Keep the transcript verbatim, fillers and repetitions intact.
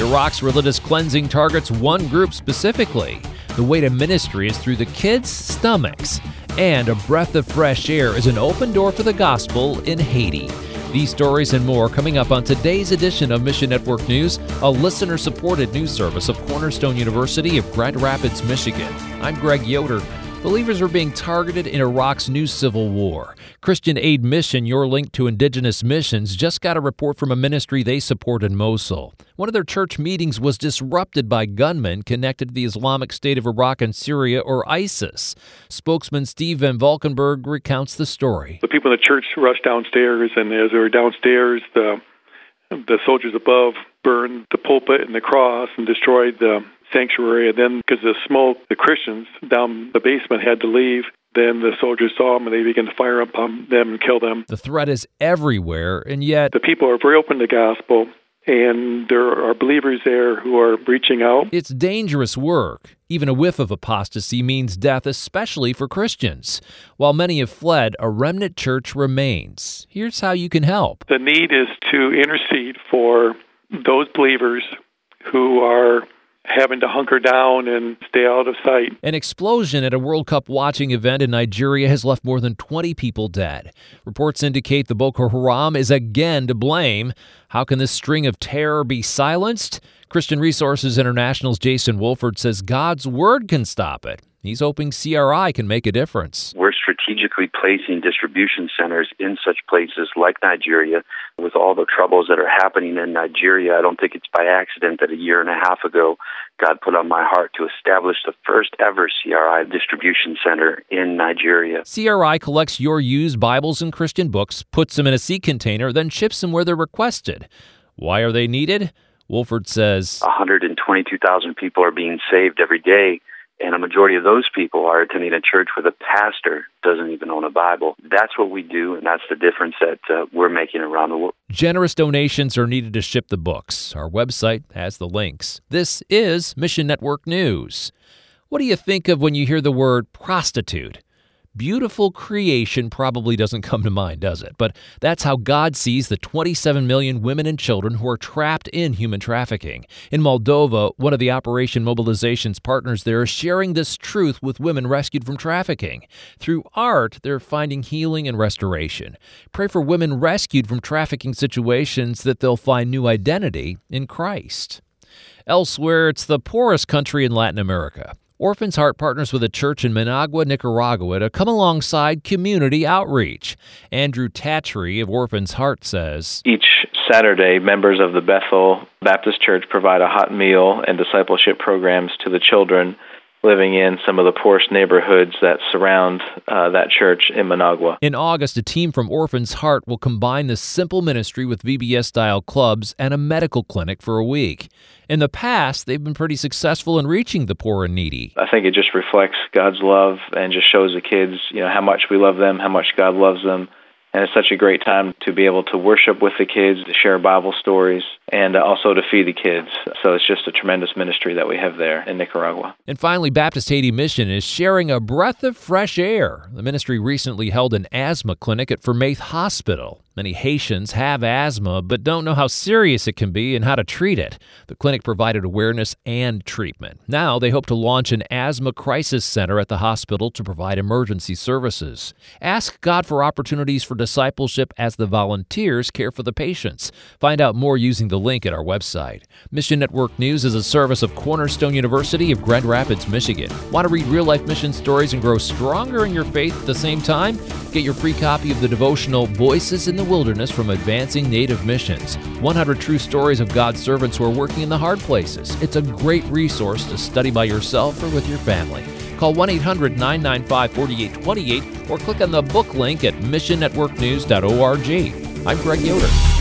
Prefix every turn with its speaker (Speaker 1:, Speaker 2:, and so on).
Speaker 1: Iraq's religious cleansing targets one group specifically. The way to ministry is through the kids' stomachs. And a breath of fresh air is an open door for the gospel in Haiti. These stories and more coming up on today's edition of Mission Network News, a listener-supported news service of Cornerstone University of Grand Rapids, Michigan. I'm Greg Yoder. Believers are being targeted in Iraq's new civil war. Christian Aid Mission, your link to indigenous missions, just got a report from a ministry they support in Mosul. One of their church meetings was disrupted by gunmen connected to the Islamic State of Iraq and Syria, or ISIS. Spokesman Steve Van Valkenburg recounts the story.
Speaker 2: The people in the church rushed downstairs, and as they were downstairs, the the soldiers above burned the pulpit and the cross and destroyed the sanctuary. And then, because of the smoke, the Christians down the basement had to leave. Then the soldiers saw them, and they began to fire upon them and kill them.
Speaker 1: The threat is everywhere, and yet
Speaker 2: the people are very open to the gospel, and there are believers there who are reaching out.
Speaker 1: It's dangerous work. Even a whiff of apostasy means death, especially for Christians. While many have fled, a remnant church remains. Here's how you can help.
Speaker 2: The need is to intercede for those believers who are having to hunker down and stay out of sight.
Speaker 1: An explosion at a World Cup watching event in Nigeria has left more than twenty people dead. Reports indicate the Boko Haram is again to blame. How can this string of terror be silenced? Christian Resources International's Jason Wolford says God's word can stop it. He's hoping C R I can make a difference.
Speaker 3: We're strategically placing distribution centers in such places like Nigeria. With all the troubles that are happening in Nigeria, I don't think it's by accident that a year and a half ago, God put on my heart to establish the first ever C R I distribution center in Nigeria.
Speaker 1: C R I collects your used Bibles and Christian books, puts them in a sea container, then ships them where they're requested. Why are they needed? Wolford says
Speaker 3: one hundred twenty-two thousand people are being saved every day. And a majority of those people are attending a church where the pastor doesn't even own a Bible. That's what we do, and that's the difference that uh, we're making around the world.
Speaker 1: Generous donations are needed to ship the books. Our website has the links. This is Mission Network News. What do you think of when you hear the word prostitute? Beautiful creation probably doesn't come to mind, does it? But that's how God sees the twenty-seven million women and children who are trapped in human trafficking. In Moldova, one of the Operation Mobilization's partners there is sharing this truth with women rescued from trafficking. Through art, they're finding healing and restoration. Pray for women rescued from trafficking situations that they'll find new identity in Christ. Elsewhere, it's the poorest country in Latin America. Orphans Heart partners with a church in Managua, Nicaragua to come alongside community outreach. Andrew Tatry of Orphans Heart says,
Speaker 4: Each Saturday, members of the Bethel Baptist Church provide a hot meal and discipleship programs to the children living in some of the poorest neighborhoods that surround uh, that church in Managua.
Speaker 1: In August, a team from Orphans Heart will combine this simple ministry with V B S-style clubs and a medical clinic for a week. In the past, they've been pretty successful in reaching the poor and needy.
Speaker 4: I think it just reflects God's love and just shows the kids, you know, how much we love them, how much God loves them. And it's such a great time to be able to worship with the kids, to share Bible stories, and also to feed the kids. So it's just a tremendous ministry that we have there in Nicaragua.
Speaker 1: And finally, Baptist Haiti Mission is sharing a breath of fresh air. The ministry recently held an asthma clinic at Fermaith Hospital. Many Haitians have asthma but don't know how serious it can be and how to treat it. The clinic provided awareness and treatment. Now they hope to launch an asthma crisis center at the hospital to provide emergency services. Ask God for opportunities for discipleship as the volunteers care for the patients. Find out more using the link at our website. Mission Network News is a service of Cornerstone University of Grand Rapids, Michigan. Want to read real-life mission stories and grow stronger in your faith at the same time? Get your free copy of the devotional Voices in the Wilderness from Advancing Native Missions. one hundred true stories of God's servants who are working in the hard places. It's a great resource to study by yourself or with your family. Call one eight hundred nine nine five four eight two eight or click on the book link at mission network news dot org. I'm Greg Yoder.